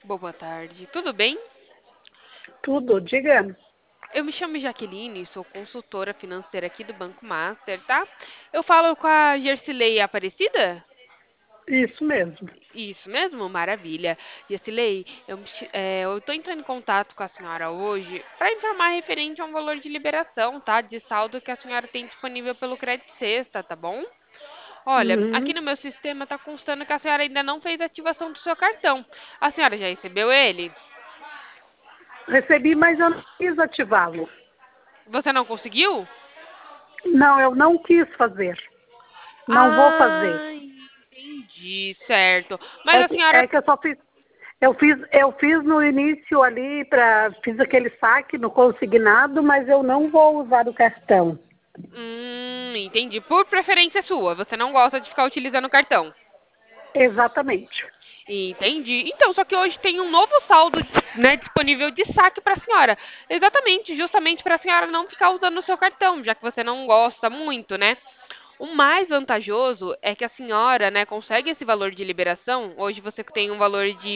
Boa tarde, tudo bem? Tudo, diga. Eu me chamo Jaqueline, sou consultora financeira aqui do Banco Master, tá? Eu falo com a Gercilei Aparecida? Isso mesmo. Isso mesmo? Maravilha. Gercilei, eu tô entrando em contato com a senhora hoje para informar referente a um valor de liberação, tá? De saldo que a senhora tem disponível pelo Crédito Sexta, tá bom? Olha, aqui Uhum. no meu sistema tá constando que a senhora ainda não fez a ativação do seu cartão. A senhora já recebeu ele? Recebi, mas eu não quis ativá-lo. Você não conseguiu? Não, eu não quis fazer. Não vou fazer. Ah, entendi, certo. Mas É a que, senhora. é que eu só fiz. Eu fiz no início ali fiz aquele saque no consignado, mas eu não vou usar o cartão. Entendi. Por preferência sua, você não gosta de ficar utilizando o cartão. Exatamente. Entendi. Então, só que hoje tem um novo saldo, né, disponível de saque para a senhora. Exatamente, justamente para a senhora não ficar usando o seu cartão, já que você não gosta muito, né? O mais vantajoso é que a senhora, né, consegue esse valor de liberação. Hoje você tem um valor de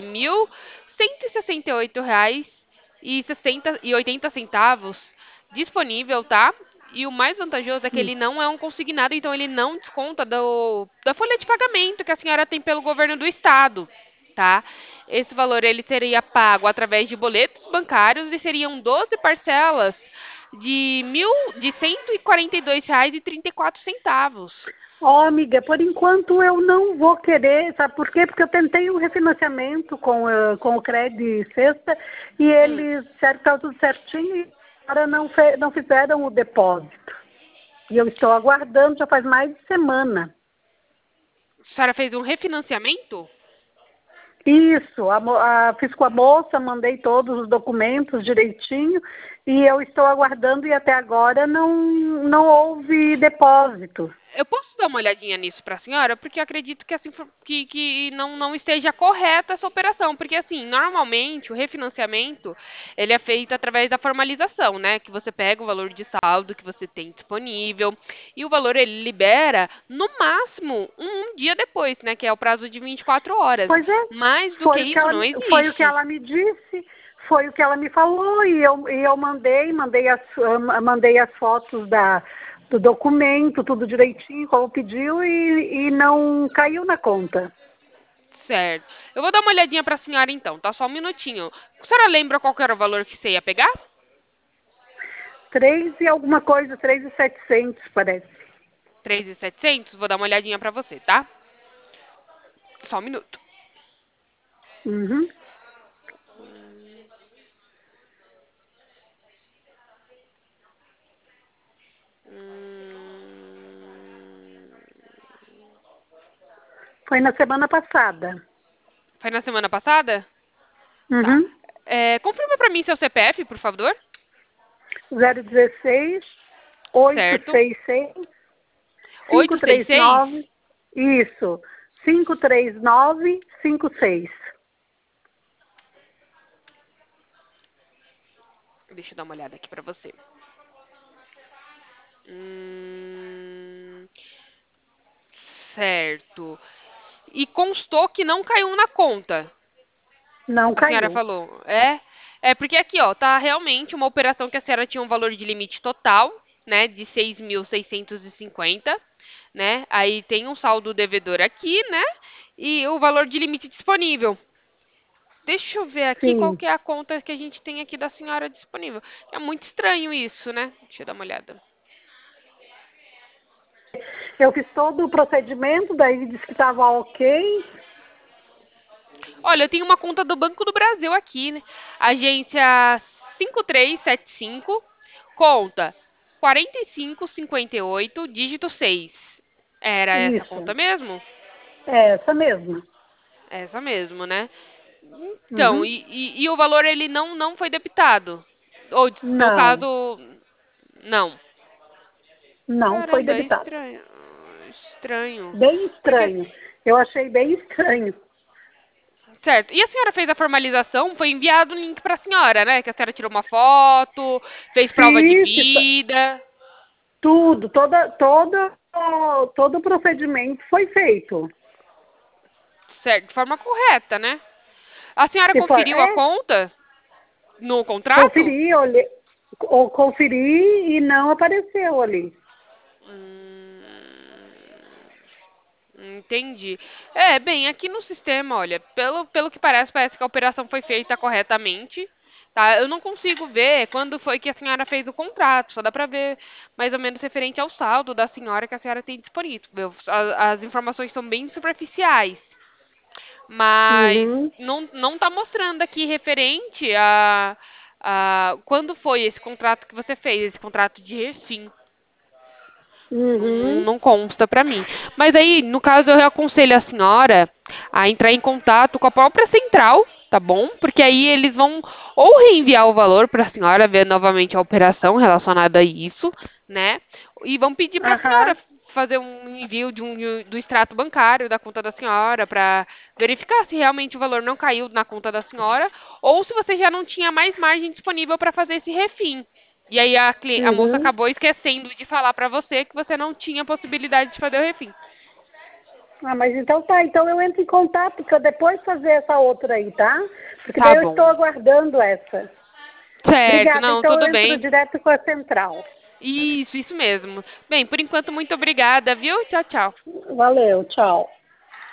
R$ 1.168,80 disponível, tá? E o mais vantajoso é que Hum. ele não é um consignado, então ele não desconta da folha de pagamento que a senhora tem pelo governo do estado, tá? Esse valor ele seria pago através de boletos bancários e seriam 12 parcelas de R$ 142,34. Ó, amiga, por enquanto eu não vou querer, sabe por quê? Porque eu tentei um refinanciamento com o Crédito Sexta e Hum. eles disseram que estava tudo certinho e agora não fizeram o depósito. E eu estou aguardando já faz mais de semana. A senhora fez um refinanciamento? Isso, fiz com a moça, mandei todos os documentos direitinho e eu estou aguardando e até agora não houve depósito. Eu posso dar uma olhadinha nisso para a senhora, porque eu acredito que, assim, que não esteja correta essa operação. Porque, assim, normalmente o refinanciamento ele é feito através da formalização, né? Que você pega o valor de saldo que você tem disponível e o valor ele libera no máximo um dia depois, né? Que é o prazo de 24 horas. Pois é, Mais do que foi o que isso ela, não foi o que existe. ela me disse, foi o que ela me falou e eu mandei as fotos do documento, tudo direitinho, como pediu, e não caiu na conta. Certo. Eu vou dar uma olhadinha para a senhora então, tá? Só um minutinho. A senhora lembra qual que era o valor que você ia pegar? 3 e alguma coisa, 3.700 parece. 3.700. Vou dar uma olhadinha para você, tá? Só um minuto. Uhum. Hum, Foi na semana passada. Foi na semana passada? Tá. Uhum. Confirma pra mim seu CPF, por favor. 016 Certo. 866 866. 539. Isso. 53956. Deixa eu dar uma olhada aqui pra você. Hum, certo. E constou que não caiu na conta. Não A senhora caiu. falou. É porque aqui, ó, tá realmente uma operação que a senhora tinha um valor de limite total, né, de 6.650, né? Aí tem um saldo devedor aqui, né? E o valor de limite disponível. Deixa eu ver aqui qual Sim. que é a conta que a gente tem aqui da senhora disponível. É muito estranho isso, né? Deixa eu dar uma olhada. Eu fiz todo o procedimento, daí disse que estava ok. Olha, eu tenho uma conta do Banco do Brasil aqui, né? Agência 5375, conta 4558, dígito 6. Era essa conta Isso. mesmo? É essa mesma. Essa mesmo, né? Então, Uhum. e o valor ele não foi debitado? Ou, no Não. caso, não. Não foi Caramba, é debitado. estranho. Estranho. Bem Porque, estranho. Eu achei bem estranho. certo. E a senhora fez a formalização? Foi enviado o link para a senhora, né? Que a senhora tirou uma foto, fez prova de Fiz vida. tudo, todo o procedimento foi feito. Certo, de forma correta, né? A senhora Se for, conferiu a conta no contrato? conferi, olhei, conferi e não apareceu ali. Hum, entendi. É, bem, aqui no sistema, olha, pelo que parece, parece que a operação foi feita corretamente, tá? Eu não consigo ver quando foi que a senhora fez o contrato, só dá pra ver mais ou menos referente ao saldo da senhora que a senhora tem disponível. As informações são bem superficiais, mas Uhum, não tá mostrando aqui referente a quando foi esse contrato que você fez, esse contrato de refim. uhum, Não consta para mim. Mas aí, no caso, eu aconselho a senhora a entrar em contato com a própria central, tá bom? Porque aí eles vão ou reenviar o valor para a senhora ver novamente a operação relacionada a isso, né? E vão pedir para a senhora aham, fazer um envio do extrato bancário da conta da senhora para verificar se realmente o valor não caiu na conta da senhora ou se você já não tinha mais margem disponível para fazer esse refim. E aí a moça uhum. acabou esquecendo de falar pra você que você não tinha possibilidade de fazer o refim. Ah, mas então tá, então eu entro em contato para depois fazer essa outra aí, tá? Porque Tá daí eu estou bom. aguardando essa. Certo, Obrigada, não, então tudo eu entro bem. direto com a central. Isso mesmo. Bem, por enquanto, muito obrigada, viu? Tchau, tchau. Valeu, tchau.